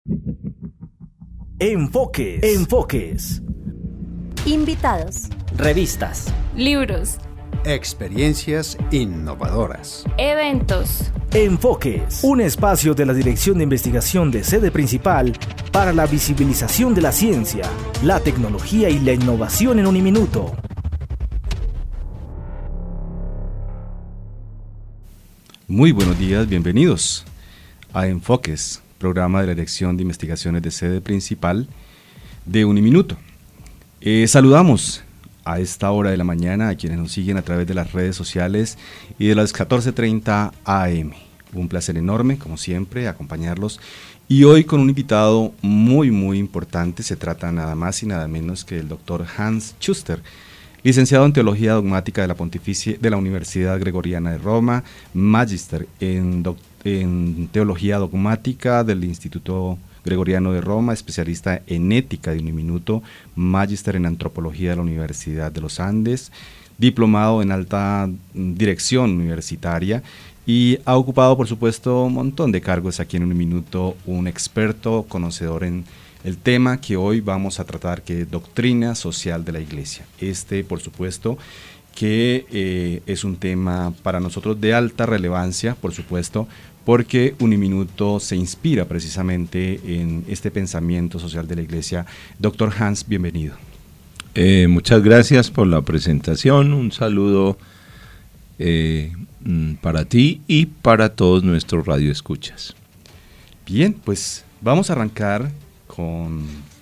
Enfoques. Invitados. Revistas. Libros. Experiencias innovadoras. Eventos. Enfoques. Un espacio de la Dirección de Investigación de Sede Principal para la visibilización de la ciencia, la tecnología y la innovación en Uniminuto. Muy buenos días, bienvenidos a Enfoques, programa de la Dirección de Investigaciones de Sede Principal de Uniminuto. Saludamos a esta hora de la mañana a quienes nos siguen a través de las redes sociales y de las 14:30 AM. Un placer enorme, como siempre, acompañarlos. Y hoy con un invitado muy importante. Se trata nada más y nada menos que el doctor Hans Schuster, licenciado en Teología Dogmática de la Universidad Gregoriana de Roma, Magister en Teología Dogmática del Instituto Gregoriano de Roma, especialista en Ética de Uniminuto, Magister en Antropología de la Universidad de los Andes, diplomado en Alta Dirección Universitaria y ha ocupado, por supuesto, un montón de cargos aquí en Uniminuto, un experto, conocedor en el tema que hoy vamos a tratar, que es doctrina social de la Iglesia. Por supuesto, que es un tema para nosotros de alta relevancia, por supuesto, porque Uniminuto se inspira precisamente en este pensamiento social de la Iglesia. Doctor Hans, bienvenido. Muchas gracias por la presentación. Un saludo para ti y para todos nuestros radioescuchas. Bien, pues vamos a arrancar con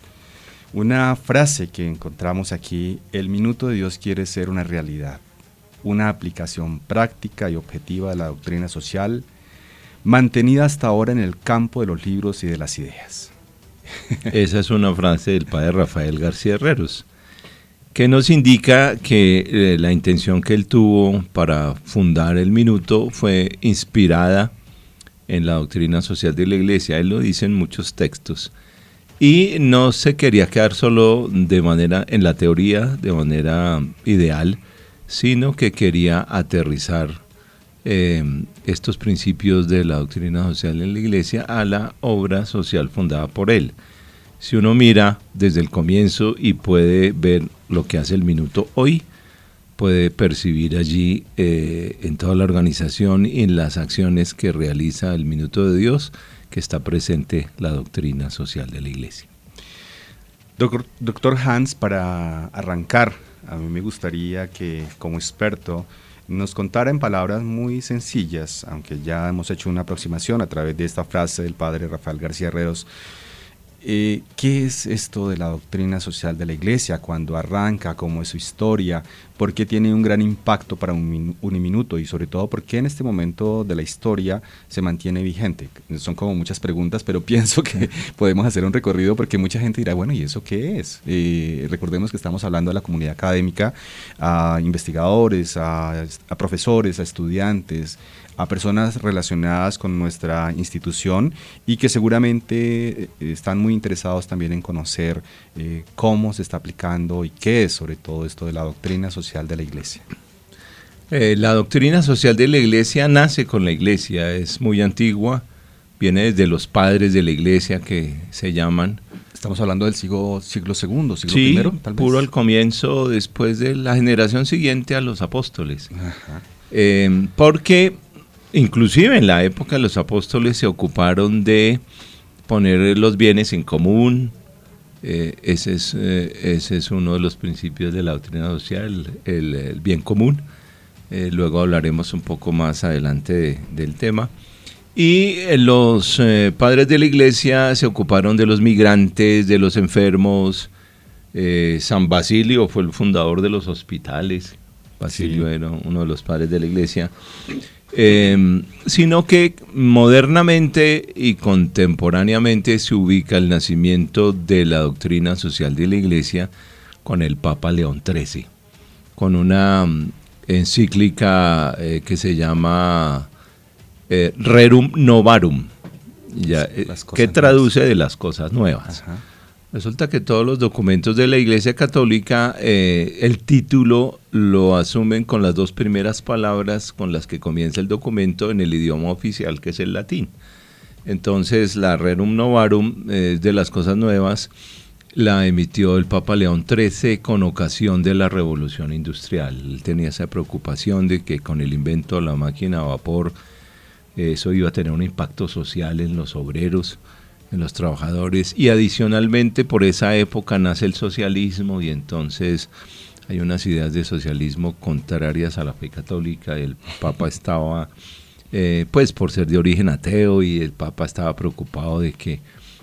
una frase que encontramos aquí: el minuto de Dios quiere ser una realidad, una aplicación práctica y objetiva de la doctrina social, mantenida hasta ahora en el campo de los libros y de las ideas. Esa es una frase del padre Rafael García Herreros, que nos indica que la intención que él tuvo para fundar el Minuto fue inspirada en la doctrina social de la Iglesia. Él lo dice en muchos textos. Y no se quería quedar solo en la teoría, de manera ideal, sino que quería aterrizar estos principios de la doctrina social en la Iglesia a la obra social fundada por él. Si uno mira desde el comienzo y puede ver lo que hace el Minuto hoy, puede percibir allí en toda la organización y en las acciones que realiza el Minuto de Dios, que está presente la doctrina social de la Iglesia. Doctor Hans, para arrancar, a mí me gustaría que como experto nos contara en palabras muy sencillas, aunque ya hemos hecho una aproximación a través de esta frase del padre Rafael García Herreros, ¿qué es esto de la doctrina social de la Iglesia? ¿Cuándo arranca? ¿Cómo es su historia? ¿Por qué tiene un gran impacto para Uniminuto? Y sobre todo, ¿por qué en este momento de la historia se mantiene vigente? Son como muchas preguntas, pero pienso que podemos hacer un recorrido porque mucha gente dirá, bueno, ¿y eso qué es? Recordemos que estamos hablando de la comunidad académica, a investigadores, a profesores, a estudiantes, a personas relacionadas con nuestra institución y que seguramente están muy interesados también en conocer cómo se está aplicando y qué es sobre todo esto de la doctrina social de la Iglesia. La doctrina social de la Iglesia nace con la Iglesia, es muy antigua, viene desde los padres de la Iglesia que se llaman. Estamos hablando del siglo II, siglo I, tal vez. Puro al comienzo, después de la generación siguiente a los apóstoles. Porque inclusive en la época los apóstoles se ocuparon de poner los bienes en común. Ese es uno de los principios de la doctrina social, el bien común. Luego hablaremos un poco más adelante del tema. Y los padres de la Iglesia se ocuparon de los migrantes, de los enfermos. San Basilio fue el fundador de los hospitales. Basilio era uno de los padres de la Iglesia. Sino que modernamente y contemporáneamente se ubica el nacimiento de la doctrina social de la Iglesia con el Papa León XIII, con una encíclica que se llama Rerum Novarum, que traduce de las cosas nuevas. Ajá. Resulta que todos los documentos de la Iglesia Católica, el título lo asumen con las dos primeras palabras con las que comienza el documento en el idioma oficial, que es el latín. Entonces la Rerum Novarum es de las cosas nuevas, la emitió el Papa León XIII con ocasión de la Revolución Industrial. Él tenía esa preocupación de que con el invento de la máquina a vapor eso iba a tener un impacto social en los obreros, en los trabajadores, y adicionalmente por esa época nace el socialismo y entonces hay unas ideas de socialismo contrarias a la fe católica. El Papa estaba, pues por ser de origen ateo, y el Papa estaba preocupado de que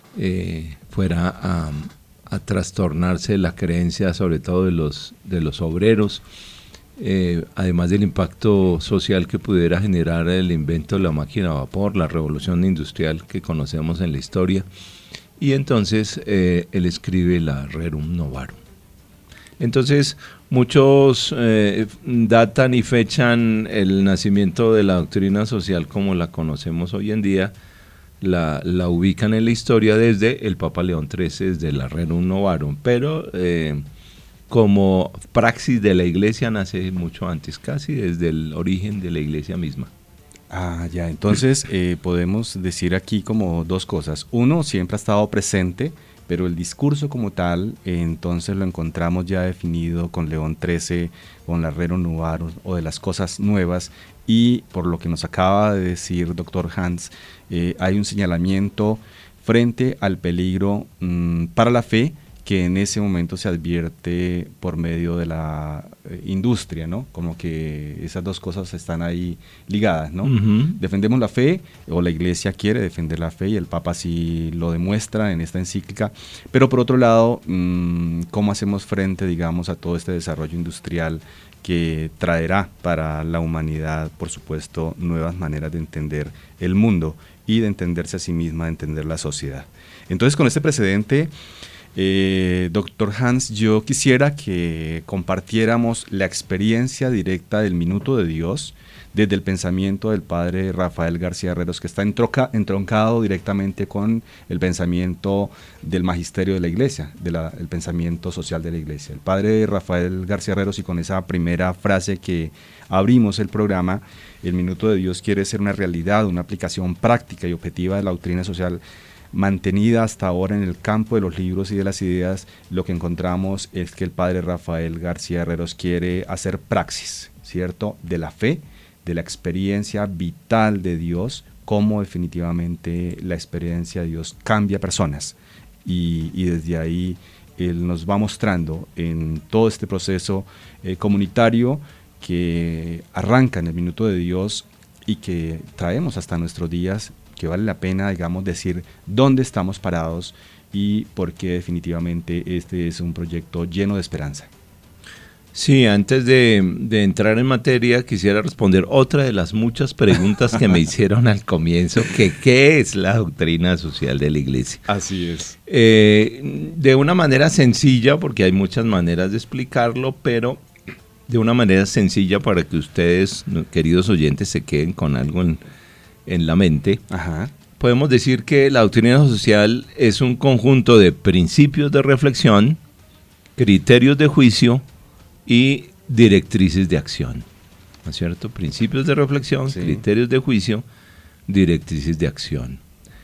fuera a trastornarse la creencia sobre todo de los obreros, además del impacto social que pudiera generar el invento de la máquina a vapor, la revolución industrial que conocemos en la historia. Y entonces él escribe la Rerum Novarum. Entonces muchos datan y fechan el nacimiento de la doctrina social como la conocemos hoy en día, la ubican en la historia desde el Papa León XIII, desde la Rerum Novarum, pero como praxis de la Iglesia nace mucho antes, casi desde el origen de la Iglesia misma. Ah, ya, entonces podemos decir aquí como dos cosas. Uno, siempre ha estado presente, pero el discurso como tal, entonces lo encontramos ya definido con León XIII, con la Rerum Novarum, o de las cosas nuevas, y por lo que nos acaba de decir doctor Hans, hay un señalamiento frente al peligro para la fe, que en ese momento se advierte por medio de la industria, ¿no? Como que esas dos cosas están ahí ligadas, ¿no? Uh-huh. Defendemos la fe, o la Iglesia quiere defender la fe, y el Papa sí lo demuestra en esta encíclica, pero por otro lado, ¿cómo hacemos frente, digamos, a todo este desarrollo industrial que traerá para la humanidad, por supuesto, nuevas maneras de entender el mundo y de entenderse a sí misma, de entender la sociedad? Entonces, con este precedente, doctor Hans, yo quisiera que compartiéramos la experiencia directa del Minuto de Dios desde el pensamiento del padre Rafael García Herreros, que está entroncado directamente con el pensamiento del magisterio de la Iglesia, el pensamiento social de la Iglesia. El padre Rafael García Herreros, y con esa primera frase que abrimos el programa, el Minuto de Dios quiere ser una realidad, una aplicación práctica y objetiva de la doctrina social mantenida hasta ahora en el campo de los libros y de las ideas. Lo que encontramos es que el padre Rafael García Herreros quiere hacer praxis, ¿cierto?, de la fe, de la experiencia vital de Dios, cómo definitivamente la experiencia de Dios cambia personas, y desde ahí él nos va mostrando en todo este proceso comunitario que arranca en el Minuto de Dios y que traemos hasta nuestros días, que vale la pena, digamos, decir dónde estamos parados y por qué definitivamente este es un proyecto lleno de esperanza. Sí, antes de entrar en materia, quisiera responder otra de las muchas preguntas que me hicieron al comienzo, que ¿qué es la doctrina social de la Iglesia? Así es. De una manera sencilla, porque hay muchas maneras de explicarlo, pero de una manera sencilla para que ustedes, queridos oyentes, se queden con algo en la mente. Ajá. Podemos decir que la doctrina social es un conjunto de principios de reflexión, criterios de juicio y directrices de acción, ¿no es cierto? Principios de reflexión, sí, criterios de juicio, directrices de acción.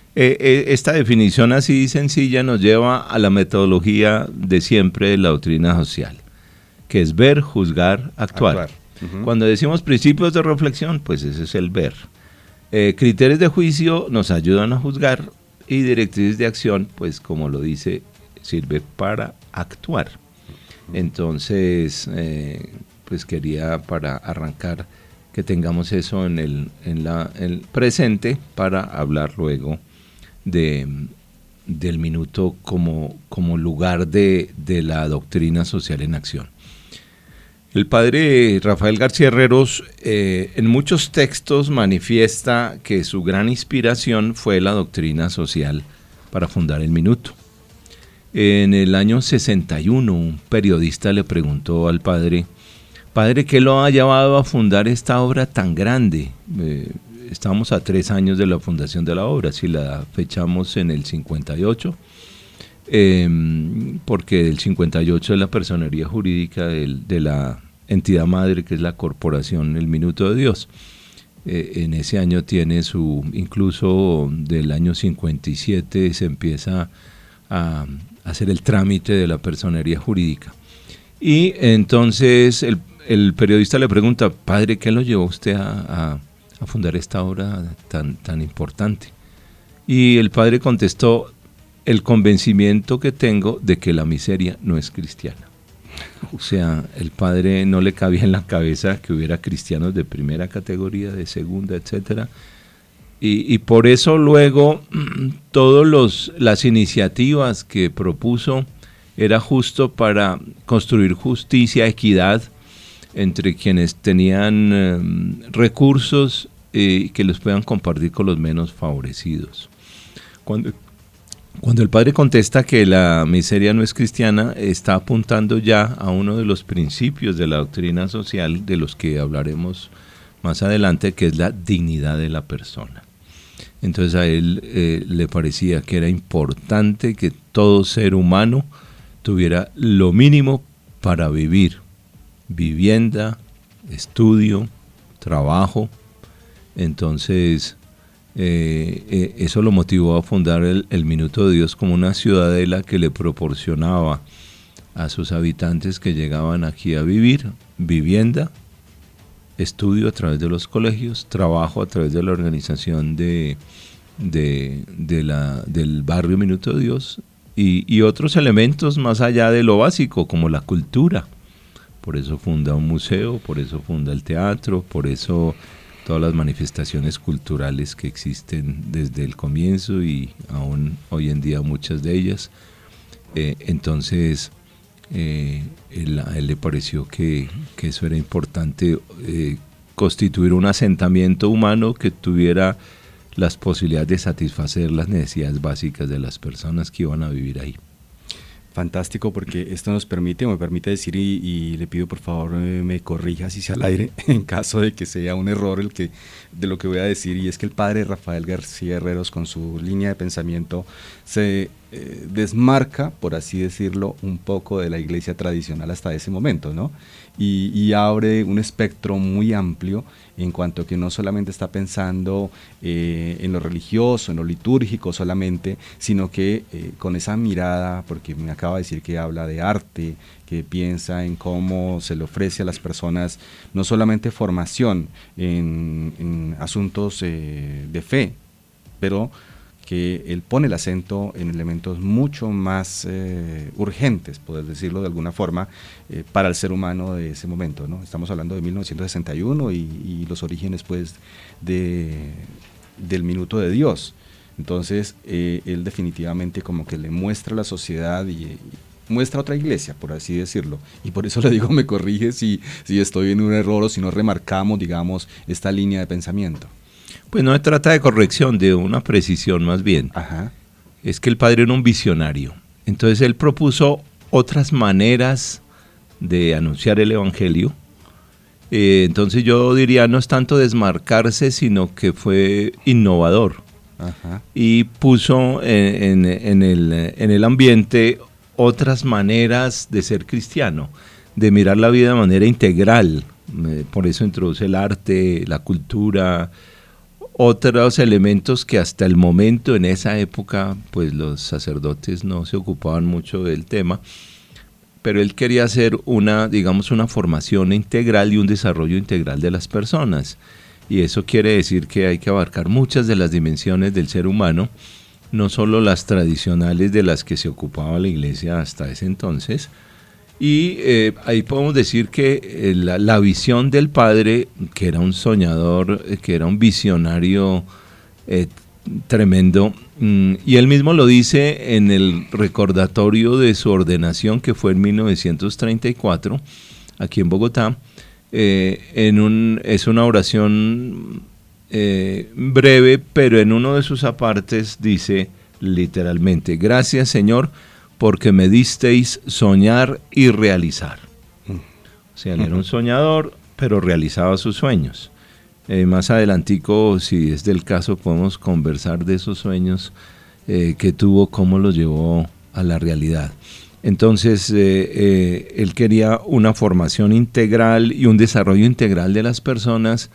Esta definición así sencilla nos lleva a la metodología de siempre de la doctrina social, que es ver, juzgar, actuar. Uh-huh. Cuando decimos principios de reflexión, pues ese es el ver. Criterios de juicio nos ayudan a juzgar, y directrices de acción, pues como lo dice, sirve para actuar. Entonces, pues quería, para arrancar, que tengamos eso en el presente para hablar luego del minuto como lugar de la doctrina social en acción. El padre Rafael García Herreros en muchos textos manifiesta que su gran inspiración fue la doctrina social para fundar el Minuto. En el año 61, un periodista le preguntó al padre, ¿qué lo ha llevado a fundar esta obra tan grande? Estamos a 3 años de la fundación de la obra, si la fechamos en el 58, porque el 58 es la personería jurídica de la entidad madre, que es la corporación El Minuto de Dios. en ese año tiene incluso del año 57 se empieza a hacer el trámite de la personería jurídica. Y entonces el periodista le pregunta, padre, ¿qué lo llevó usted a fundar esta obra tan importante? Y el padre contestó, el convencimiento que tengo de que la miseria no es cristiana. O sea, el padre no le cabía en la cabeza que hubiera cristianos de primera categoría, de segunda, etcétera. Y por eso luego todas las iniciativas que propuso era justo para construir justicia, equidad entre quienes tenían recursos y que los puedan compartir con los menos favorecidos. Cuando el padre contesta que la miseria no es cristiana, está apuntando ya a uno de los principios de la doctrina social de los que hablaremos más adelante, que es la dignidad de la persona. Entonces a él le parecía que era importante que todo ser humano tuviera lo mínimo para vivir: vivienda, estudio, trabajo. Entonces eso lo motivó a fundar el Minuto de Dios como una ciudadela que le proporcionaba a sus habitantes que llegaban aquí a vivir vivienda, estudio a través de los colegios, trabajo a través de la organización del barrio Minuto de Dios y otros elementos más allá de lo básico, como la cultura. Por eso funda un museo, por eso funda el teatro, por eso todas las manifestaciones culturales que existen desde el comienzo y aún hoy en día muchas de ellas. Entonces, a él le pareció que eso era importante, constituir un asentamiento humano que tuviera las posibilidades de satisfacer las necesidades básicas de las personas que iban a vivir ahí. Fantástico, porque esto me permite decir, y le pido por favor me corrija si sea al aire, en caso de que sea un error de lo que voy a decir, y es que el padre Rafael García Herreros, con su línea de pensamiento, se desmarca, por así decirlo, un poco de la iglesia tradicional hasta ese momento, ¿no? Y abre un espectro muy amplio en cuanto a que no solamente está pensando en lo religioso, en lo litúrgico solamente, sino que con esa mirada, porque me acaba de decir que habla de arte, que piensa en cómo se le ofrece a las personas no solamente formación en asuntos de fe, pero que él pone el acento en elementos mucho más urgentes, poder decirlo de alguna forma, para el ser humano de ese momento, ¿no? Estamos hablando de 1961 y los orígenes pues del Minuto de Dios. Entonces él definitivamente como que le muestra a la sociedad y muestra otra iglesia, por así decirlo, y por eso le digo, me corrige si estoy en un error o si no remarcamos, digamos, esta línea de pensamiento. Pues no se trata de corrección, de una precisión más bien. Ajá. Es que el padre era un visionario. Entonces él propuso otras maneras de anunciar el evangelio. Entonces yo diría, no es tanto desmarcarse, sino que fue innovador. Ajá. Y puso en el ambiente otras maneras de ser cristiano, de mirar la vida de manera integral. Por eso introduce el arte, la cultura, otros elementos que hasta el momento, en esa época, pues los sacerdotes no se ocupaban mucho del tema, pero él quería hacer una formación integral y un desarrollo integral de las personas. Y eso quiere decir que hay que abarcar muchas de las dimensiones del ser humano, no solo las tradicionales de las que se ocupaba la iglesia hasta ese entonces. Y ahí podemos decir que la visión del padre, que era un soñador, que era un visionario tremendo, y él mismo lo dice en el recordatorio de su ordenación, que fue en 1934, aquí en Bogotá. Es una oración breve, pero en uno de sus apartes dice literalmente: gracias, Señor, porque me disteis soñar y realizar. O sea, él era un soñador, pero realizaba sus sueños. Más adelantico, si es del caso, podemos conversar de esos sueños que tuvo, cómo los llevó a la realidad. Entonces, él quería una formación integral y un desarrollo integral de las personas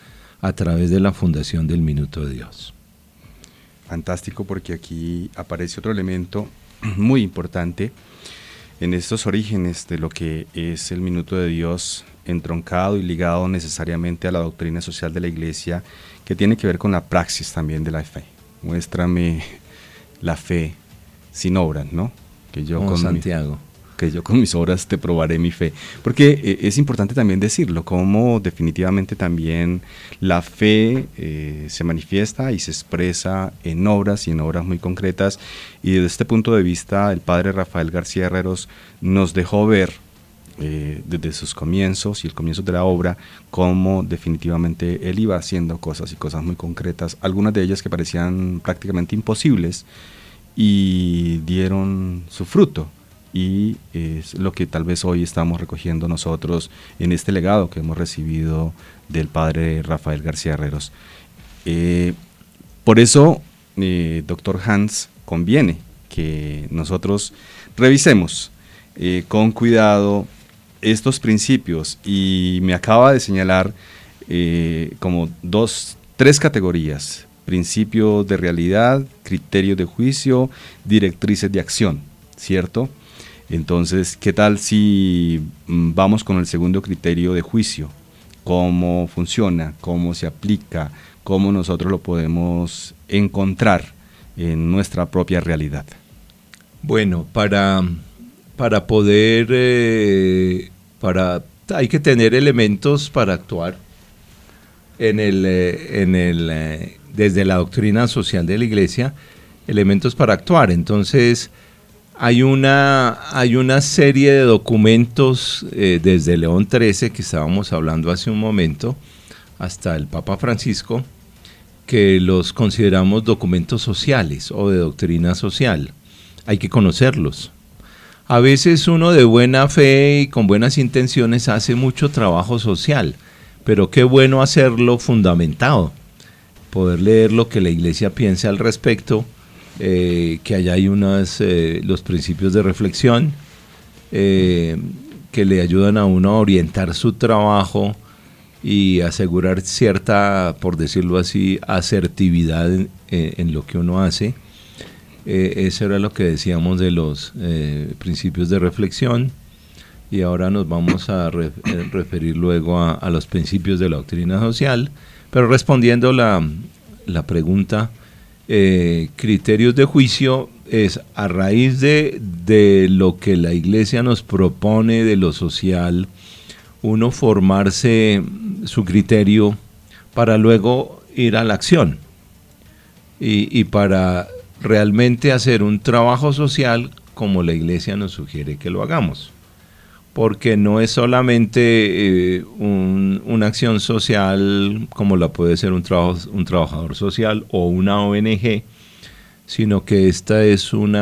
a través de la fundación del Minuto de Dios. Fantástico, porque aquí aparece otro elemento muy importante en estos orígenes de lo que es el Minuto de Dios, entroncado y ligado necesariamente a la doctrina social de la Iglesia, que tiene que ver con la praxis también de la fe. Muéstrame la fe sin obras, ¿no? Que yo con Santiago. Que yo con mis obras te probaré mi fe. Porque es importante también decirlo, como definitivamente también la fe se manifiesta y se expresa en obras y en obras muy concretas. Y desde este punto de vista, el padre Rafael García Herreros nos dejó ver desde sus comienzos y el comienzo de la obra, cómo definitivamente él iba haciendo cosas y cosas muy concretas, algunas de ellas que parecían prácticamente imposibles y dieron su fruto. Y es lo que tal vez hoy estamos recogiendo nosotros en este legado que hemos recibido del padre Rafael García Herreros. Por eso, doctor Hans, conviene que nosotros revisemos con cuidado estos principios, y me acaba de señalar como tres categorías: principios de realidad, criterios de juicio, directrices de acción, ¿cierto? Entonces, ¿qué tal si vamos con el segundo criterio de juicio? ¿Cómo funciona? ¿Cómo se aplica? ¿Cómo nosotros lo podemos encontrar en nuestra propia realidad? Bueno, para poder, hay que tener elementos para actuar desde la doctrina social de la Iglesia, elementos para actuar. Entonces, hay una serie de documentos desde León XIII, que estábamos hablando hace un momento, hasta el Papa Francisco, que los consideramos documentos sociales o de doctrina social. Hay que conocerlos. A veces uno de buena fe y con buenas intenciones hace mucho trabajo social, pero qué bueno hacerlo fundamentado, poder leer lo que la Iglesia piensa al respecto, que allá hay los principios de reflexión que le ayudan a uno a orientar su trabajo y asegurar cierta, por decirlo así, asertividad en lo que uno hace. Eso era lo que decíamos de los principios de reflexión, y ahora nos vamos a referir luego a los principios de la doctrina social, pero respondiendo la pregunta, criterios de juicio es a raíz de lo que la Iglesia nos propone de lo social, uno formarse su criterio para luego ir a la acción y para realmente hacer un trabajo social como la Iglesia nos sugiere que lo hagamos. Porque no es solamente una acción social como la puede ser un trabajador social o una ONG, sino que este es un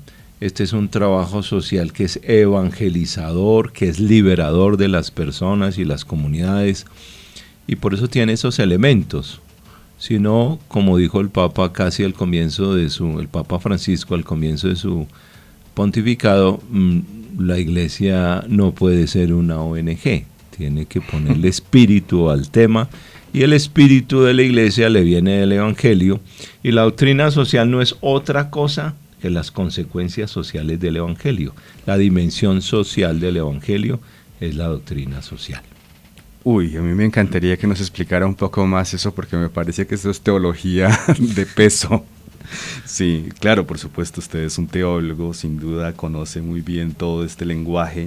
trabajo social que es evangelizador, que es liberador de las personas y las comunidades, y por eso tiene esos elementos. Si no, como dijo el Papa casi al comienzo el Papa Francisco al comienzo de su pontificado, la Iglesia no puede ser una ONG, tiene que ponerle espíritu al tema, y el espíritu de la Iglesia le viene del Evangelio, y la doctrina social no es otra cosa que las consecuencias sociales del Evangelio. La dimensión social del Evangelio es la doctrina social. Uy, a mí me encantaría que nos explicara un poco más eso, porque me parece que eso es teología de peso. Sí, claro, por supuesto, usted es un teólogo, sin duda conoce muy bien todo este lenguaje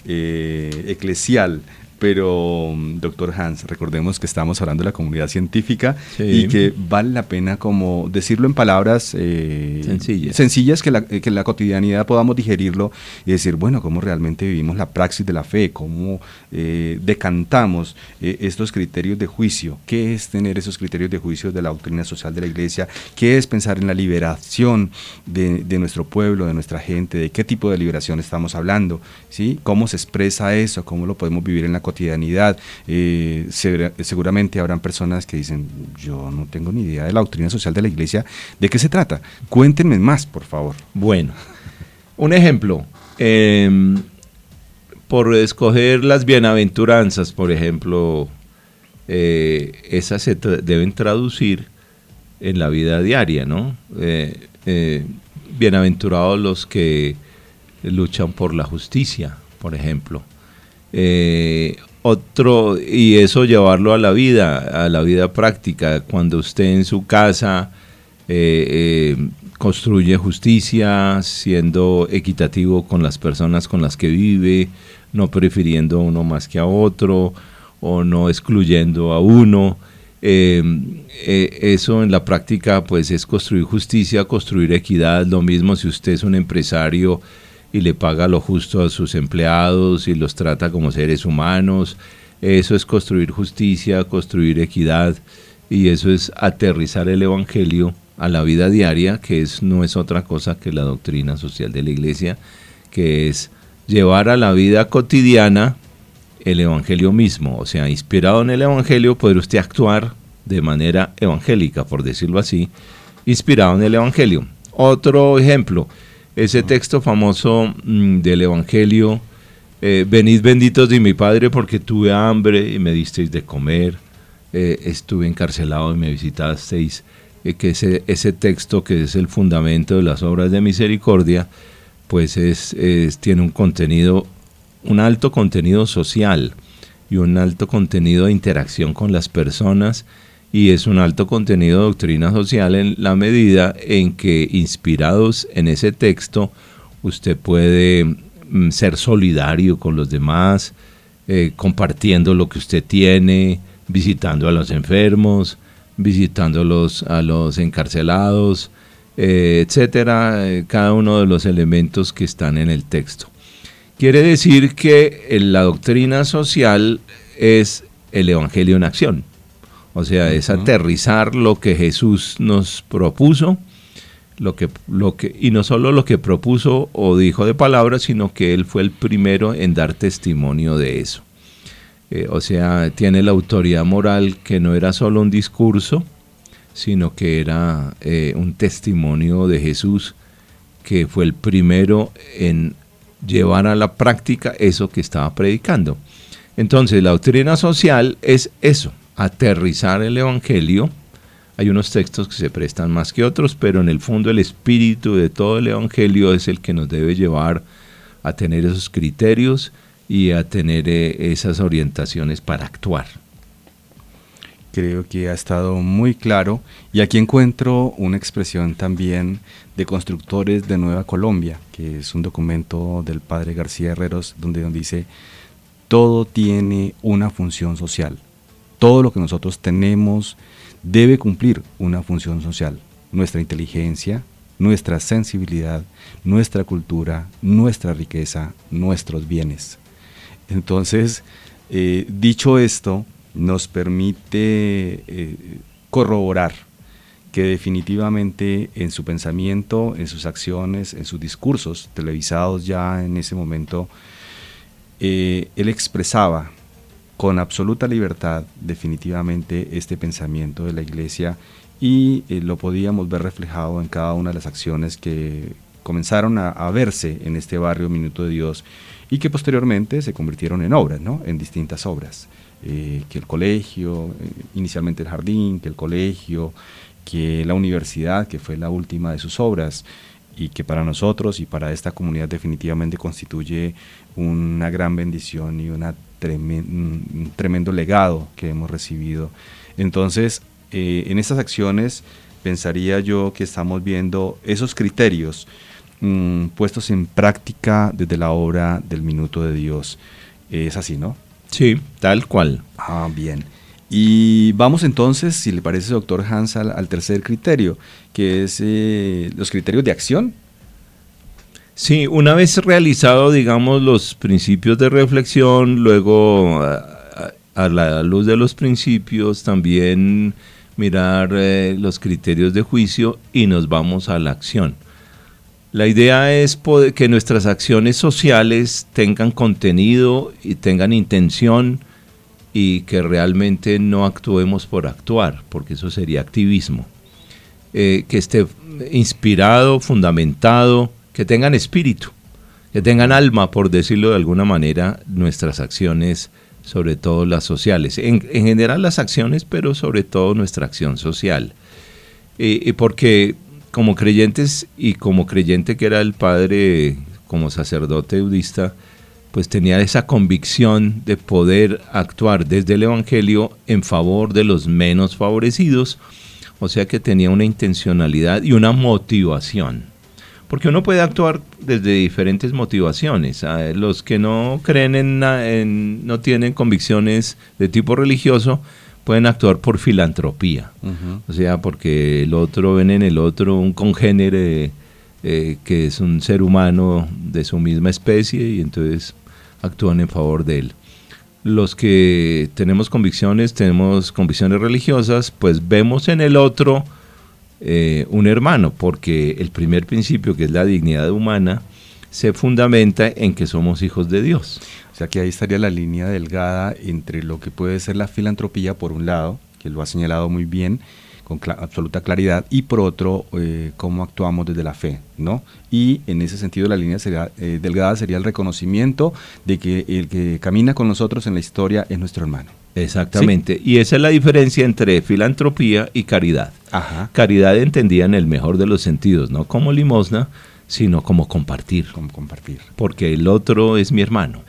eclesial, pero doctor Hans, recordemos que estamos hablando de la comunidad científica, sí, y que vale la pena como decirlo en palabras sencillas que la cotidianidad podamos digerirlo y decir, bueno, cómo realmente vivimos la praxis de la fe, cómo decantamos estos criterios de juicio. ¿Qué es tener esos criterios de juicio de la doctrina social de la Iglesia? ¿Qué es pensar en la liberación de nuestro pueblo, de nuestra gente? ¿De qué tipo de liberación estamos hablando? ¿Sí? ¿Cómo se expresa eso? ¿Cómo lo podemos vivir en la cotidianidad? Seguramente habrán personas que dicen, yo no tengo ni idea de la doctrina social de la Iglesia. ¿De qué se trata? Cuéntenme más, por favor. Bueno, un ejemplo, por escoger las bienaventuranzas, por ejemplo, esas se deben traducir en la vida diaria, ¿no? Bienaventurados los que luchan por la justicia, por ejemplo. Y eso llevarlo a la vida práctica. Cuando usted en su casa construye justicia, siendo equitativo con las personas con las que vive, no prefiriendo a uno más que a otro, o no excluyendo a uno. Eso en la práctica pues es construir justicia, construir equidad. Lo mismo si usted es un empresario y le paga lo justo a sus empleados y los trata como seres humanos. Eso es construir justicia, construir equidad, y eso es aterrizar el Evangelio a la vida diaria, que no es otra cosa que la doctrina social de la Iglesia, que es llevar a la vida cotidiana el Evangelio mismo. O sea, inspirado en el Evangelio, poder usted actuar de manera evangélica, por decirlo así, inspirado en el Evangelio. Otro ejemplo, ese texto famoso del Evangelio, venid benditos de mi Padre porque tuve hambre y me disteis de comer, estuve encarcelado y me visitasteis, que ese texto, que es el fundamento de las obras de misericordia, pues tiene un alto contenido social y un alto contenido de interacción con las personas, y es un alto contenido de doctrina social en la medida en que, inspirados en ese texto, usted puede ser solidario con los demás, compartiendo lo que usted tiene, visitando a los enfermos, visitando a los encarcelados, etcétera, cada uno de los elementos que están en el texto. Quiere decir que la doctrina social es el Evangelio en acción. O sea, es aterrizar lo que Jesús nos propuso, y no solo lo que propuso o dijo de palabras, sino que Él fue el primero en dar testimonio de eso. O sea, tiene la autoridad moral, que no era solo un discurso, sino que era un testimonio de Jesús, que fue el primero en llevar a la práctica eso que estaba predicando. Entonces, la doctrina social es eso, aterrizar el Evangelio. Hay unos textos que se prestan más que otros, pero en el fondo el espíritu de todo el Evangelio es el que nos debe llevar a tener esos criterios y a tener esas orientaciones para actuar. Creo que ha estado muy claro, y aquí encuentro una expresión también de Constructores de Nueva Colombia, que es un documento del padre García Herreros, donde dice: todo tiene una función social, todo lo que nosotros tenemos debe cumplir una función social, nuestra inteligencia, nuestra sensibilidad, nuestra cultura, nuestra riqueza, nuestros bienes. Entonces, dicho esto, nos permite corroborar que definitivamente en su pensamiento, en sus acciones, en sus discursos televisados ya en ese momento, él expresaba con absoluta libertad definitivamente este pensamiento de la Iglesia, y lo podíamos ver reflejado en cada una de las acciones que comenzaron a verse en este barrio Minuto de Dios, y que posteriormente se convirtieron en obras, ¿no? En distintas obras, que el colegio, inicialmente el jardín, que el colegio, que la universidad, que fue la última de sus obras, y que para nosotros y para esta comunidad definitivamente constituye una gran bendición y un tremendo legado que hemos recibido. Entonces, en estas acciones pensaría yo que estamos viendo esos criterios puestos en práctica desde la obra del Minuto de Dios. Es así, ¿no? Sí, tal cual. Ah, bien. Y vamos entonces, si le parece, doctor Hans, al tercer criterio, que es los criterios de acción. Sí, una vez realizado, digamos, los principios de reflexión, luego a la luz de los principios también mirar los criterios de juicio, y nos vamos a la acción. La idea es que nuestras acciones sociales tengan contenido y tengan intención, y que realmente no actuemos por actuar, porque eso sería activismo. Que esté inspirado, fundamentado, que tengan espíritu, que tengan alma, por decirlo de alguna manera, nuestras acciones sobre todo las sociales. En general las acciones, pero sobre todo nuestra acción social. Porque como creyentes y como creyente que era el padre, como sacerdote budista, pues tenía esa convicción de poder actuar desde el Evangelio en favor de los menos favorecidos, o sea que tenía una intencionalidad y una motivación. Porque uno puede actuar desde diferentes motivaciones. Los que no creen no tienen convicciones de tipo religioso, pueden actuar por filantropía. Uh-huh. O sea, porque el otro ven en el otro un congénere que es un ser humano de su misma especie y entonces actúan en favor de él. Los que tenemos convicciones religiosas, pues vemos en el otro un hermano, porque el primer principio, que es la dignidad humana, se fundamenta en que somos hijos de Dios. O sea que ahí estaría la línea delgada entre lo que puede ser la filantropía por un lado, que lo ha señalado muy bien, con absoluta claridad, y por otro, cómo actuamos desde la fe, ¿no? Y en ese sentido la línea delgada sería el reconocimiento de que el que camina con nosotros en la historia es nuestro hermano. Exactamente, ¿sí? Y esa es la diferencia entre filantropía y caridad. Ajá. Caridad entendida en el mejor de los sentidos, no como limosna, sino como compartir. Como compartir. Porque el otro es mi hermano.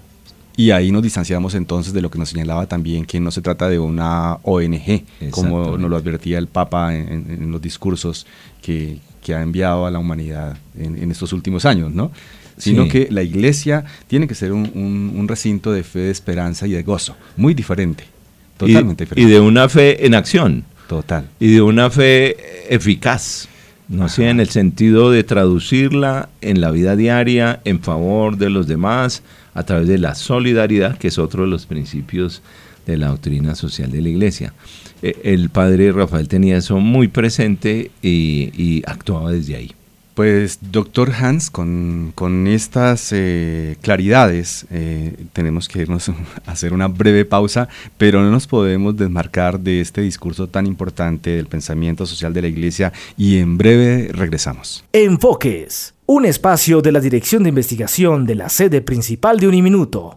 Y ahí nos distanciamos entonces de lo que nos señalaba también, que no se trata de una ONG, como nos lo advertía el Papa en los discursos que ha enviado a la humanidad en estos últimos años, ¿no? Sino que la iglesia tiene que ser un recinto de fe, de esperanza y de gozo, muy diferente, totalmente diferente. Y de una fe en acción. Total. Y de una fe eficaz, no sé, en el sentido de traducirla en la vida diaria, en favor de los demás, a través de la solidaridad, que es otro de los principios de la doctrina social de la iglesia. El padre Rafael tenía eso muy presente y actuaba desde ahí. Pues, doctor Hans, con estas claridades tenemos que irnos a hacer una breve pausa, pero no nos podemos desmarcar de este discurso tan importante del pensamiento social de la Iglesia y en breve regresamos. Enfoques, un espacio de la Dirección de Investigación de la Sede Principal de Uniminuto.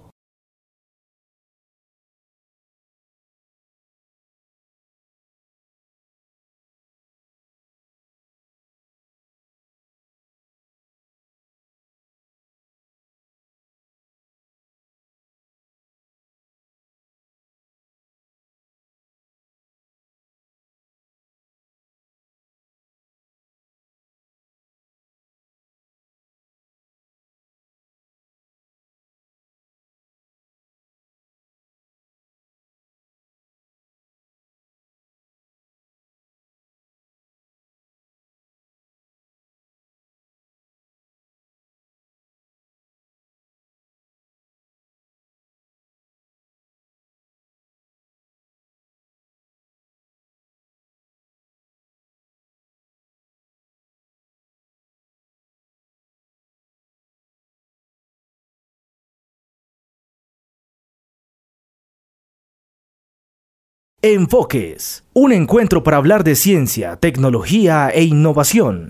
Enfoques, un encuentro para hablar de ciencia, tecnología e innovación.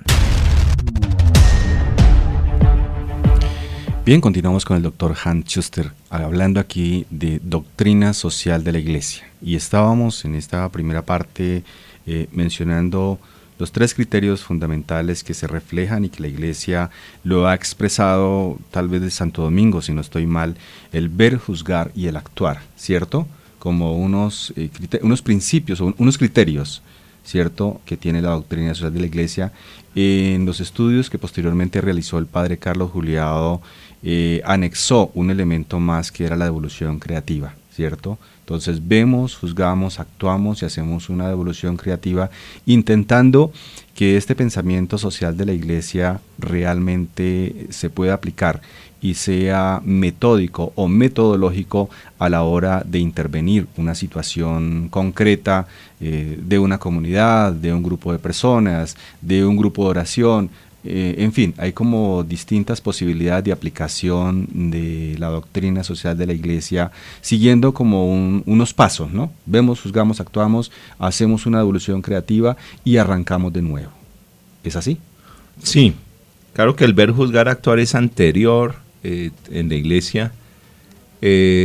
Bien, continuamos con el doctor Hans Schuster, hablando aquí de doctrina social de la Iglesia. Y estábamos en esta primera parte mencionando los 3 criterios fundamentales que se reflejan y que la Iglesia lo ha expresado tal vez de Santo Domingo, si no estoy mal, el ver, juzgar y el actuar, ¿cierto? Como unos principios o unos criterios, ¿cierto?, que tiene la doctrina social de la Iglesia. En los estudios que posteriormente realizó el padre Carlos Juliado, anexó un elemento más que era la devolución creativa, ¿cierto? Entonces vemos, juzgamos, actuamos y hacemos una devolución creativa, intentando que este pensamiento social de la Iglesia realmente se pueda aplicar y sea metódico o metodológico a la hora de intervenir una situación concreta de una comunidad, de un grupo de personas, de un grupo de oración. En fin, hay como distintas posibilidades de aplicación de la doctrina social de la Iglesia, siguiendo como unos pasos, ¿no? Vemos, juzgamos, actuamos, hacemos una devolución creativa y arrancamos de nuevo. ¿Es así? Sí, claro que el ver, juzgar, actuar es anterior en la Iglesia,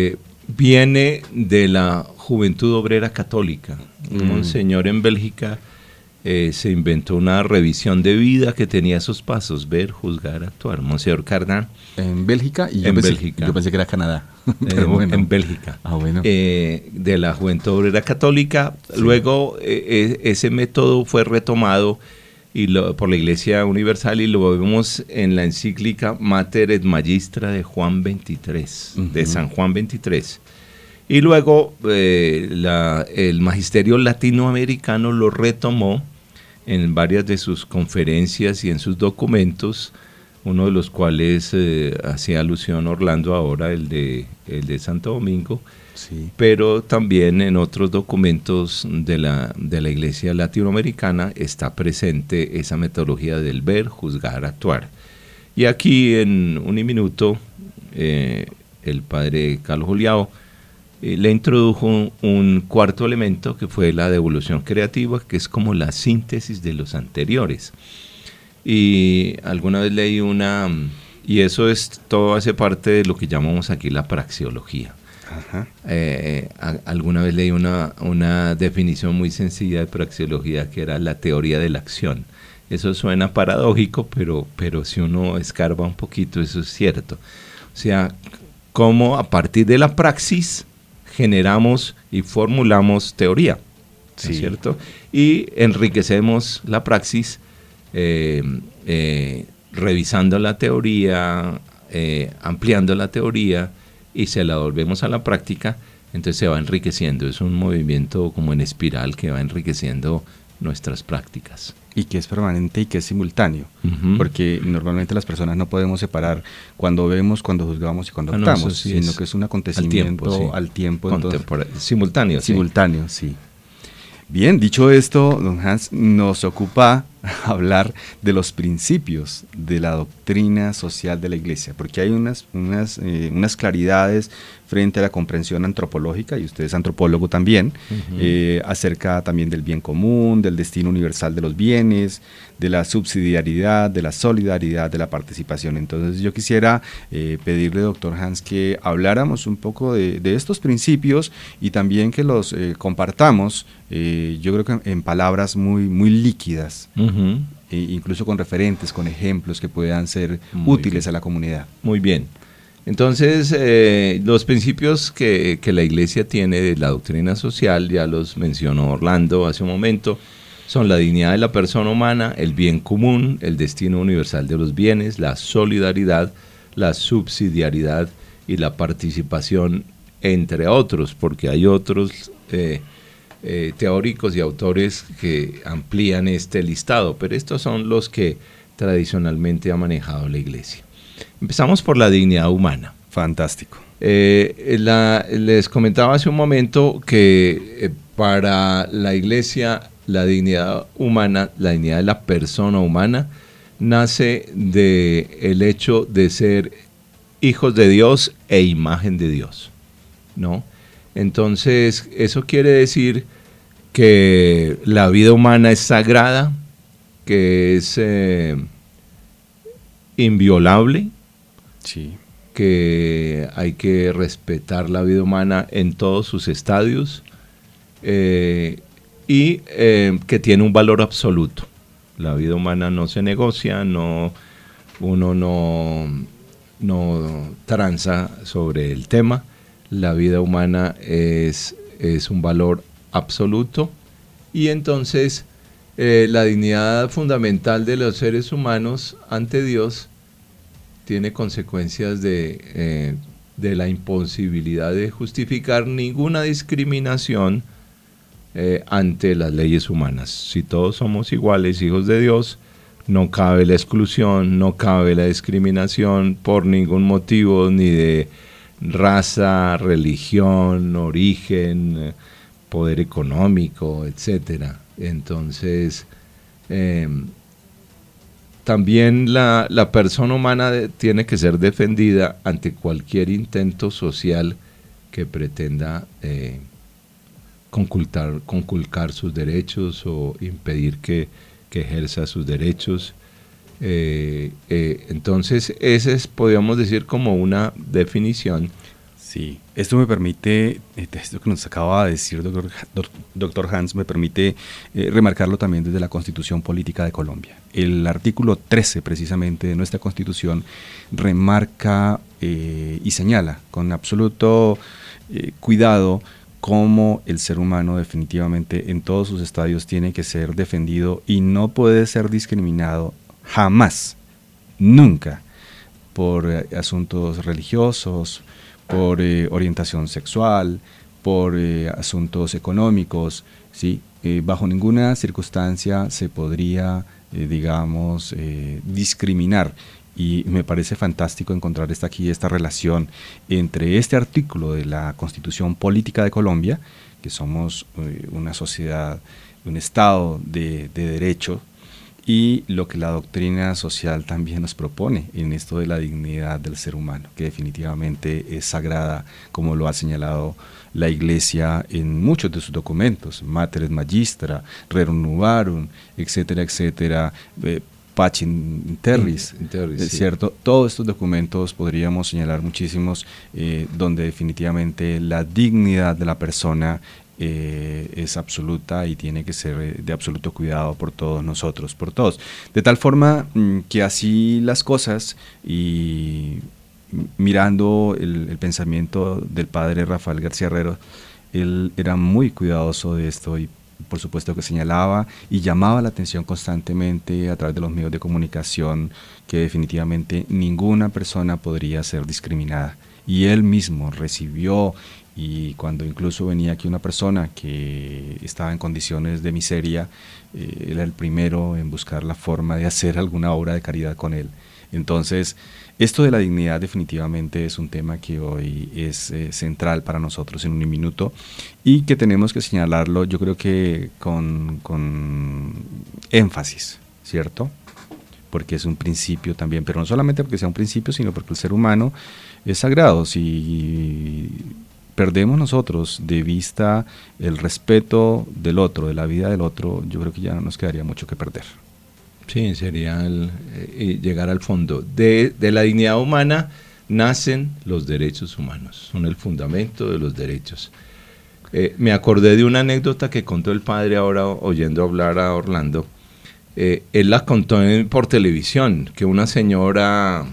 viene de la Juventud Obrera Católica. Un monseñor en Bélgica se inventó una revisión de vida que tenía esos pasos: ver, juzgar, actuar. Monseñor Cardin. En Bélgica, y Bélgica. Yo pensé que era Canadá. Pero bueno, en Bélgica. Bueno. De la Juventud Obrera Católica. Sí. Luego ese método fue retomado por la Iglesia Universal, y lo vemos en la encíclica Mater et Magistra de Juan XXIII, de San Juan XXIII. Y luego el magisterio latinoamericano lo retomó en varias de sus conferencias y en sus documentos, uno de los cuales hacía alusión Orlando ahora, el de Santo Domingo, sí. Pero también en otros documentos de la Iglesia latinoamericana está presente esa metodología del ver, juzgar, actuar. Y aquí en Uniminuto, el padre Carlos Juliao le introdujo un cuarto elemento, que fue la devolución creativa, que es como la síntesis de los anteriores. Y alguna vez leí y eso todo hace parte de lo que llamamos aquí la praxeología. Ajá. Alguna vez leí una definición muy sencilla de praxeología, que era la teoría de la acción. Eso suena paradójico, pero si uno escarba un poquito, eso es cierto. O sea, cómo a partir de la praxis generamos y formulamos teoría, ¿no es cierto? Y enriquecemos la praxis revisando la teoría, ampliando la teoría, y se la volvemos a la práctica, entonces se va enriqueciendo. Es un movimiento como en espiral que va enriqueciendo nuestras prácticas. Y que es permanente y que es simultáneo, porque normalmente las personas no podemos separar cuando vemos, cuando juzgamos y cuando actuamos, sino que es un acontecimiento al tiempo. Simultáneo. Simultáneo, sí. Bien, dicho esto, don Hans, nos ocupa hablar de los principios de la doctrina social de la Iglesia, porque hay unas claridades frente a la comprensión antropológica, y usted es antropólogo también, acerca también del bien común, del destino universal de los bienes, de la subsidiariedad, de la solidaridad, de la participación. Entonces yo quisiera pedirle, doctor Hans, que habláramos un poco de estos principios y también que los compartamos, yo creo que en palabras muy líquidas, incluso con referentes, con ejemplos que puedan ser útiles a la comunidad. Muy bien. Entonces, los principios que la Iglesia tiene de la doctrina social, ya los mencionó Orlando hace un momento, son la dignidad de la persona humana, el bien común, el destino universal de los bienes, la solidaridad, la subsidiariedad y la participación, entre otros, porque hay otros teóricos y autores que amplían este listado, pero estos son los que tradicionalmente ha manejado la Iglesia. Empezamos por la dignidad humana. Fantástico. Les comentaba hace un momento que para la Iglesia la dignidad humana, la dignidad de la persona humana, nace del hecho de ser hijos de Dios e imagen de Dios, ¿no? Entonces, eso quiere decir que la vida humana es sagrada, que es inviolable, sí, que hay que respetar la vida humana en todos sus estadios, y que tiene un valor absoluto. La vida humana no se negocia, uno no tranza sobre el tema. La vida humana es un valor absoluto, y entonces la dignidad fundamental de los seres humanos ante Dios tiene consecuencias de la imposibilidad de justificar ninguna discriminación ante las leyes humanas. Si todos somos iguales, hijos de Dios, no cabe la exclusión, no cabe la discriminación por ningún motivo, ni de raza, religión, origen, poder económico, etcétera. Entonces, también la persona humana tiene que ser defendida ante cualquier intento social que pretenda conculcar sus derechos o impedir que ejerza sus derechos. Entonces, esa es, podríamos decir, como una definición Sí, esto me permite, esto que nos acaba de decir doctor Hans, me permite remarcarlo también desde la Constitución Política de Colombia. El artículo 13 precisamente de nuestra Constitución remarca y señala con absoluto cuidado cómo el ser humano definitivamente en todos sus estadios tiene que ser defendido y no puede ser discriminado jamás, nunca, por asuntos religiosos, por orientación sexual, por asuntos económicos, ¿sí? Bajo ninguna circunstancia se podría, discriminar. Y me parece fantástico encontrar esta relación entre este artículo de la Constitución Política de Colombia, que somos una sociedad, un Estado de derecho, y lo que la doctrina social también nos propone en esto de la dignidad del ser humano, que definitivamente es sagrada, como lo ha señalado la Iglesia en muchos de sus documentos, Mater et Magistra, Rerum Novarum, etcétera, etcétera, Pacem in Terris, sí. ¿Cierto? Todos estos documentos podríamos señalar muchísimos, donde definitivamente la dignidad de la persona es absoluta y tiene que ser de absoluto cuidado por todos nosotros, por todos. De tal forma que así las cosas, y mirando el pensamiento del padre Rafael García Herreros, él era muy cuidadoso de esto y por supuesto que señalaba y llamaba la atención constantemente a través de los medios de comunicación que definitivamente ninguna persona podría ser discriminada. Y él mismo recibió, y cuando incluso venía aquí una persona que estaba en condiciones de miseria, él era el primero en buscar la forma de hacer alguna obra de caridad con él. Entonces, esto de la dignidad definitivamente es un tema que hoy es central para nosotros en Uniminuto y que tenemos que señalarlo, yo creo que con énfasis, ¿cierto? Porque es un principio también, pero no solamente porque sea un principio, sino porque el ser humano es sagrado. Si perdemos nosotros de vista el respeto del otro, de la vida del otro, yo creo que ya no nos quedaría mucho que perder. Sí, sería llegar al fondo. De la dignidad humana nacen los derechos humanos, son el fundamento de los derechos. Me acordé de una anécdota que contó el padre ahora oyendo hablar a Orlando. Él la contó por televisión, que una señora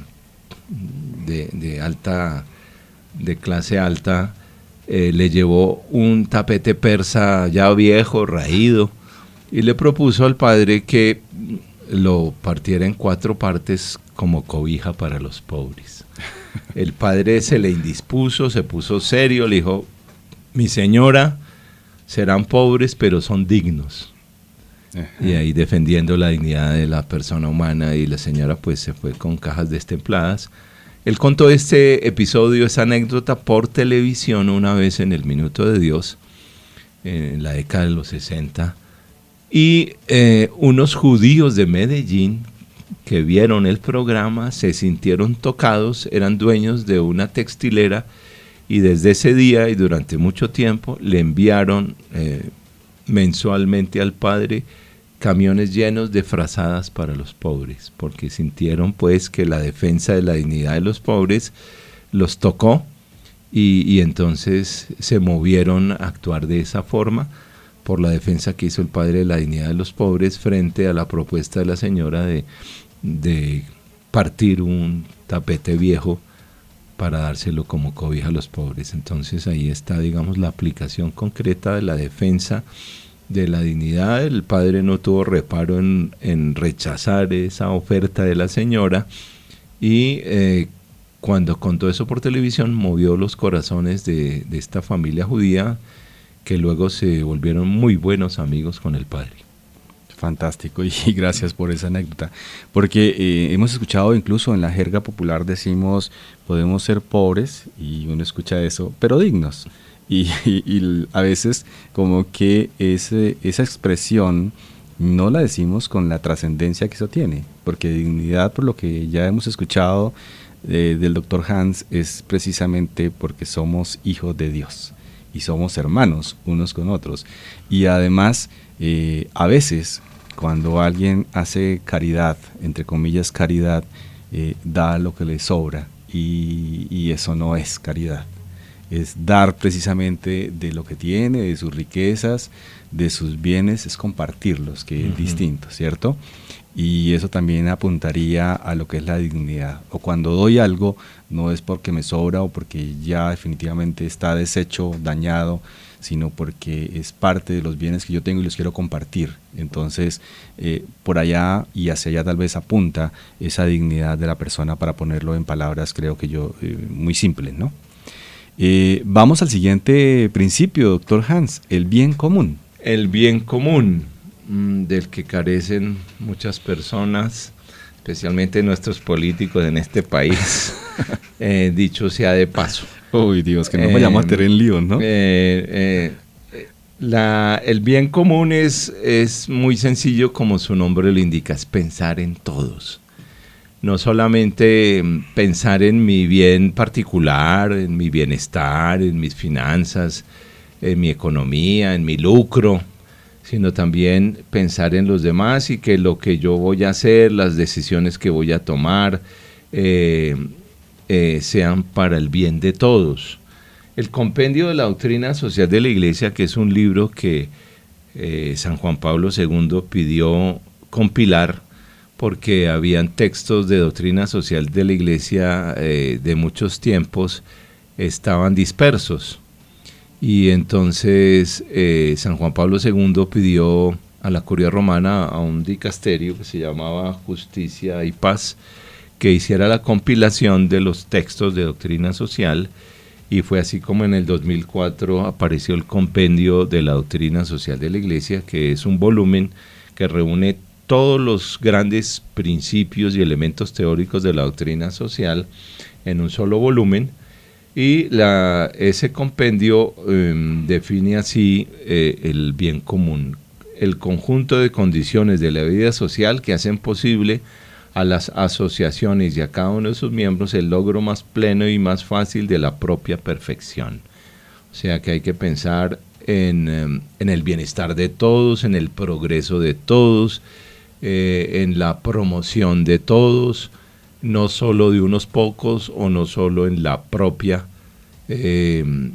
de clase alta le llevó un tapete persa ya viejo, raído, y le propuso al padre que lo partiera en 4 partes como cobija para los pobres. El padre se le indispuso, se puso serio, le dijo: mi señora, serán pobres pero son dignos. Y ahí defendiendo la dignidad de la persona humana, y la señora pues se fue con cajas destempladas. Él contó este episodio, esa anécdota por televisión una vez en el Minuto de Dios, en la década de los 60, y unos judíos de Medellín que vieron el programa se sintieron tocados, eran dueños de una textilera, y desde ese día y durante mucho tiempo le enviaron mensualmente al padre camiones llenos de frazadas para los pobres, porque sintieron pues que la defensa de la dignidad de los pobres los tocó, y entonces se movieron a actuar de esa forma por la defensa que hizo el padre de la dignidad de los pobres frente a la propuesta de la señora de partir un tapete viejo para dárselo como cobija a los pobres. Entonces ahí está, digamos, la aplicación concreta de la defensa de la dignidad. El padre no tuvo reparo en rechazar esa oferta de la señora, y cuando contó eso por televisión movió los corazones de esta familia judía, que luego se volvieron muy buenos amigos con el padre. Fantástico, y gracias por esa anécdota, porque hemos escuchado incluso en la jerga popular decimos podemos ser pobres, y uno escucha eso, pero dignos, y a veces como que esa expresión no la decimos con la trascendencia que eso tiene, porque dignidad, por lo que ya hemos escuchado del doctor Hans, es precisamente porque somos hijos de Dios y somos hermanos unos con otros, y además a veces cuando alguien hace caridad, entre comillas caridad, da lo que le sobra, y eso no es caridad. es dar precisamente de lo que tiene, de sus riquezas, de sus bienes, es compartirlos, que es distinto, ¿cierto? Y eso también apuntaría a lo que es la dignidad. O cuando doy algo, no es porque me sobra o porque ya definitivamente está deshecho, dañado, sino porque es parte de los bienes que yo tengo y los quiero compartir. Entonces, por allá y hacia allá tal vez apunta esa dignidad de la persona, para ponerlo en palabras, creo que yo, muy simples, ¿no? Vamos al siguiente principio, doctor Hans, el bien común. El bien común, del que carecen muchas personas, especialmente nuestros políticos en este país, dicho sea de paso. Uy, Dios, que no vayamos a tener en líos, ¿no? El bien común es muy sencillo, como su nombre lo indica, es pensar en todos. No solamente pensar en mi bien particular, en mi bienestar, en mis finanzas, en mi economía, en mi lucro, sino también pensar en los demás y que lo que yo voy a hacer, las decisiones que voy a tomar, sean para el bien de todos. El Compendio de la Doctrina Social de la Iglesia, que es un libro que San Juan Pablo II pidió compilar, porque habían textos de doctrina social de la Iglesia de muchos tiempos, estaban dispersos. Y entonces San Juan Pablo II pidió a la Curia Romana, a un dicasterio que se llamaba Justicia y Paz, que hiciera la compilación de los textos de doctrina social, y fue así como en el 2004 apareció el Compendio de la Doctrina Social de la Iglesia, que es un volumen que reúne todos los grandes principios y elementos teóricos de la doctrina social en un solo volumen, y ese compendio define así el bien común: el conjunto de condiciones de la vida social que hacen posible a las asociaciones y a cada uno de sus miembros el logro más pleno y más fácil de la propia perfección. O sea que hay que pensar en el bienestar de todos, en el progreso de todos, en la promoción de todos, no solo de unos pocos, o no solo en la propia, en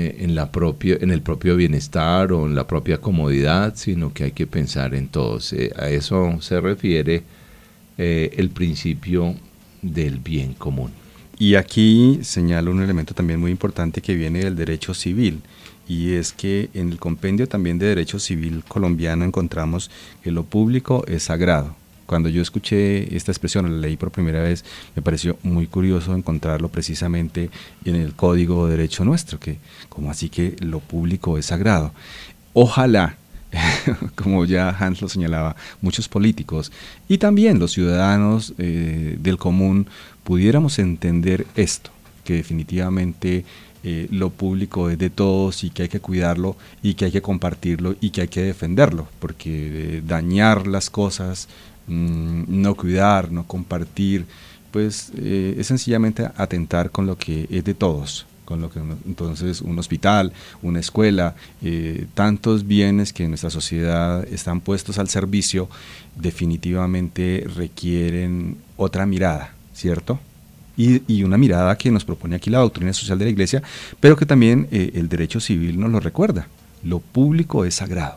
el propio bienestar o en la propia comodidad, sino que hay que pensar en todos. A eso se refiere el principio del bien común. Y aquí señalo un elemento también muy importante que viene del derecho civil, y es que en el compendio también de derecho civil colombiano encontramos que lo público es sagrado. Cuando yo escuché esta expresión, la leí por primera vez, me pareció muy curioso encontrarlo precisamente en el Código de Derecho nuestro, que como así que lo público es sagrado. Ojalá, como ya Hans lo señalaba, muchos políticos y también los ciudadanos del común pudiéramos entender esto, que definitivamente lo público es de todos y que hay que cuidarlo y que hay que compartirlo y que hay que defenderlo, porque dañar las cosas, no cuidar, no compartir, pues es sencillamente atentar con lo que es de todos, con lo que entonces un hospital, una escuela, tantos bienes que en nuestra sociedad están puestos al servicio, definitivamente requieren otra mirada, ¿cierto? Y una mirada que nos propone aquí la doctrina social de la Iglesia, pero que también el derecho civil nos lo recuerda: lo público es sagrado.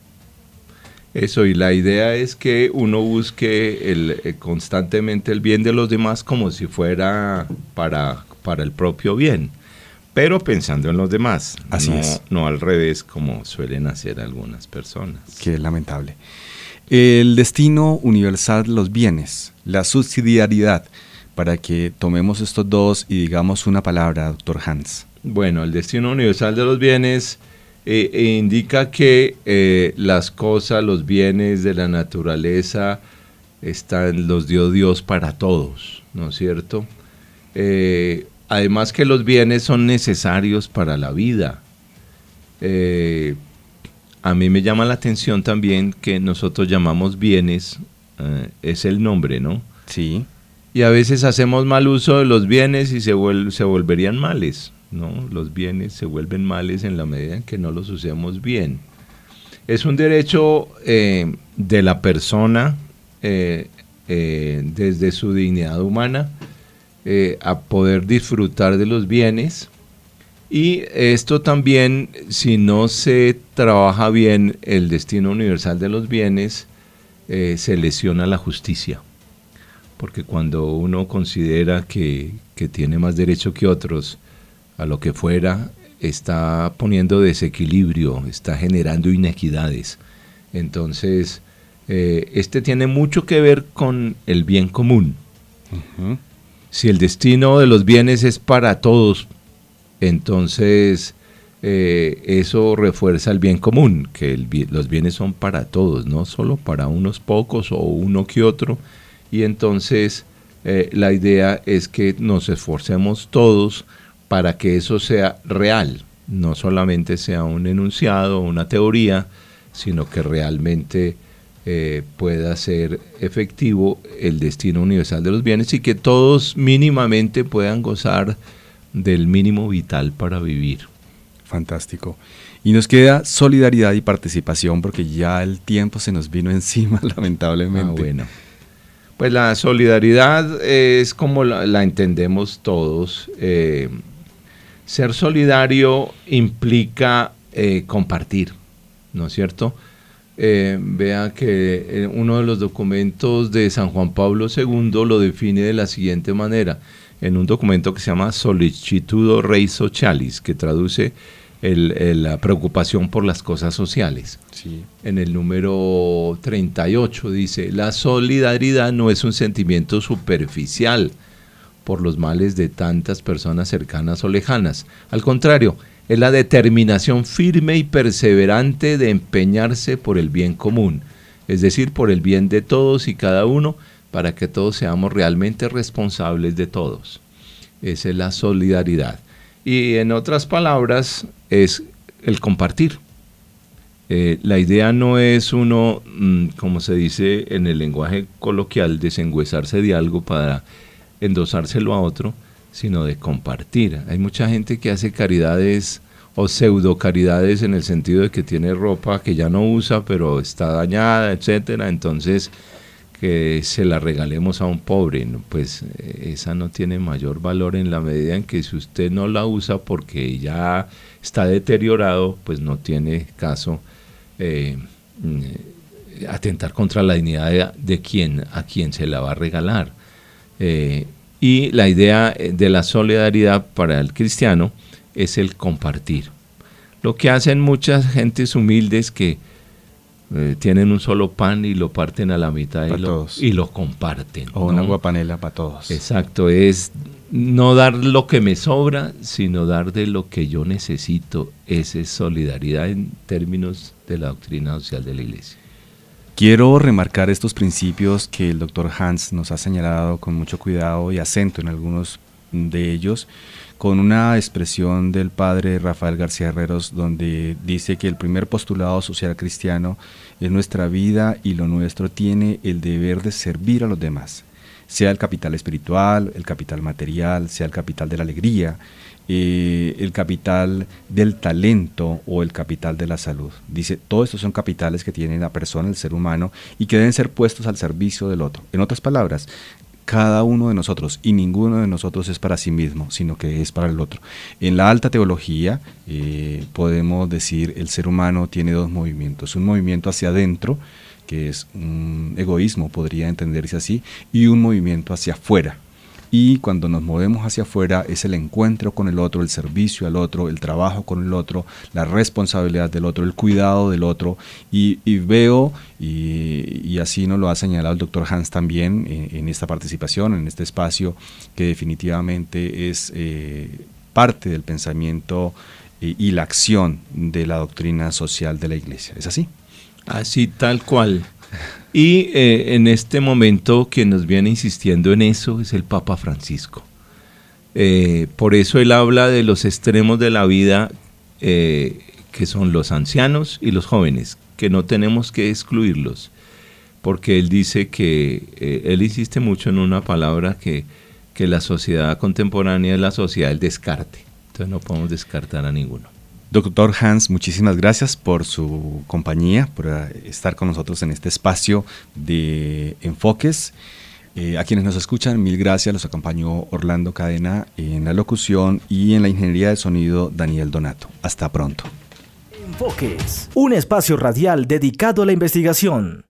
Eso, y la idea es que uno busque constantemente el bien de los demás como si fuera para el propio bien, pero pensando en los demás. Así es. No al revés, como suelen hacer algunas personas. Que es lamentable. El destino universal de los bienes, la subsidiariedad, para que tomemos estos dos y digamos una palabra, doctor Hans. Bueno, el destino universal de los bienes indica que las cosas, los bienes de la naturaleza, los dio Dios para todos, ¿no es cierto? Además que los bienes son necesarios para la vida. A mí me llama la atención también que nosotros llamamos bienes, es el nombre, ¿no? Sí. Y a veces hacemos mal uso de los bienes y se volverían males, ¿no? Los bienes se vuelven males en la medida en que no los usemos bien. Es un derecho de la persona, desde su dignidad humana, a poder disfrutar de los bienes Y esto también, si no se trabaja bien el destino universal de los bienes, se lesiona la justicia. Porque cuando uno considera que tiene más derecho que otros a lo que fuera, está poniendo desequilibrio, está generando inequidades. Entonces, este tiene mucho que ver con el bien común. Uh-huh. Si el destino de los bienes es para todos, entonces eso refuerza el bien común, que los bienes son para todos, no solo para unos pocos o uno que otro. Y entonces la idea es que nos esforcemos todos para que eso sea real, no solamente sea un enunciado, una teoría, sino que realmente pueda ser efectivo el destino universal de los bienes y que todos mínimamente puedan gozar del mínimo vital para vivir. Fantástico. Y nos queda solidaridad y participación porque ya el tiempo se nos vino encima, lamentablemente. Bueno. Pues la solidaridad es como la entendemos todos. Ser solidario implica compartir, ¿no es cierto? Vea que uno de los documentos de San Juan Pablo II lo define de la siguiente manera, en un documento que se llama Solicitudo Rei Socialis, que traduce la preocupación por las cosas sociales. Sí. En el número 38 dice, la solidaridad no es un sentimiento superficial por los males de tantas personas cercanas o lejanas. Al contrario, es la determinación firme y perseverante de empeñarse por el bien común, es decir, por el bien de todos y cada uno, para que todos seamos realmente responsables de todos. Esa es la solidaridad. Y en otras palabras, es el compartir. La idea no es uno, como se dice en el lenguaje coloquial, desengüesarse de algo para endosárselo a otro, sino de compartir. Hay mucha gente que hace caridades o pseudo caridades en el sentido de que tiene ropa que ya no usa, pero está dañada, etcétera. Entonces, que se la regalemos a un pobre, ¿no? Pues esa no tiene mayor valor en la medida en que si usted no la usa porque ya está deteriorado, pues no tiene caso atentar contra la dignidad de a quien se la va a regalar. Y la idea de la solidaridad para el cristiano es el compartir. Lo que hacen muchas gentes humildes que tienen un solo pan y lo parten a la mitad y lo comparten. O una aguapanela para todos. Exacto, es no dar lo que me sobra, sino dar de lo que yo necesito. Esa es solidaridad en términos de la doctrina social de la Iglesia. Quiero remarcar estos principios que el Dr. Hans nos ha señalado con mucho cuidado y acento en algunos de ellos, con una expresión del padre Rafael García Herreros, donde dice que el primer postulado social cristiano es nuestra vida y lo nuestro tiene el deber de servir a los demás, sea el capital espiritual, el capital material, sea el capital de la alegría, el capital del talento o el capital de la salud. Dice, todos estos son capitales que tiene la persona, el ser humano, y que deben ser puestos al servicio del otro. En otras palabras, cada uno de nosotros y ninguno de nosotros es para sí mismo, sino que es para el otro. En la alta teología podemos decir el ser humano tiene dos movimientos, un movimiento hacia adentro, que es un egoísmo, podría entenderse así, y un movimiento hacia afuera. Y cuando nos movemos hacia afuera es el encuentro con el otro, el servicio al otro, el trabajo con el otro, la responsabilidad del otro, el cuidado del otro. Y veo, y así nos lo ha señalado el Dr. Hans también en esta participación, en este espacio, que definitivamente es parte del pensamiento y la acción de la doctrina social de la Iglesia. ¿Es así? Así, tal cual. Y en este momento quien nos viene insistiendo en eso es el Papa Francisco. Por eso él habla de los extremos de la vida que son los ancianos y los jóvenes, que no tenemos que excluirlos, porque él dice que, él insiste mucho en una palabra que la sociedad contemporánea es la sociedad del descarte, entonces no podemos descartar a ninguno. Doctor Hans, muchísimas gracias por su compañía, por estar con nosotros en este espacio de enfoques. A quienes nos escuchan, mil gracias. Los acompañó Orlando Cadena en la locución y en la ingeniería de sonido Daniel Donato. Hasta pronto. Enfoques, un espacio radial dedicado a la investigación.